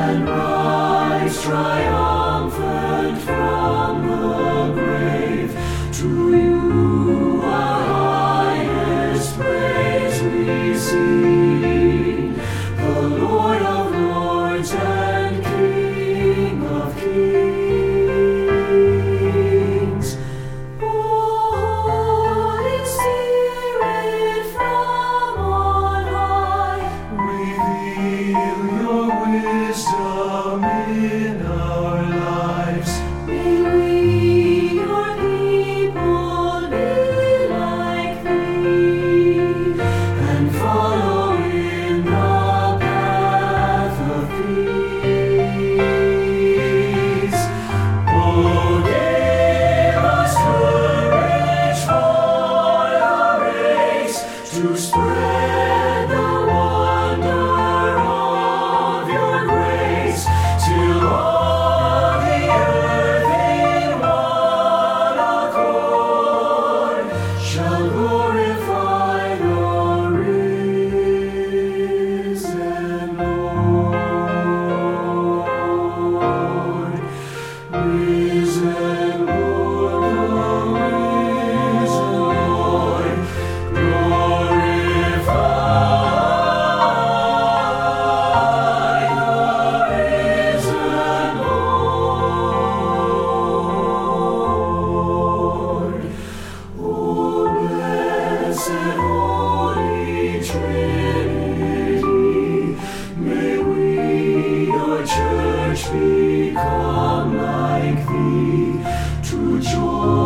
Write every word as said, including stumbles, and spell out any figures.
and rise triumphant from the grave. To you our highest praise we sing, the Lord of lords and King of kings. Holy Spirit from on high, reveal your wisdom in our lives. May we, your people, be like thee, and follow in the path of peace. Oh, give us courage for our race, to spread the wonder of your grace, till all the earth in one accord shall glorify the risen Lord. Risen Lord, the risen Lord, glorify the risen Lord. O blessed Holy Trinity, may we, your church, become like thee, to join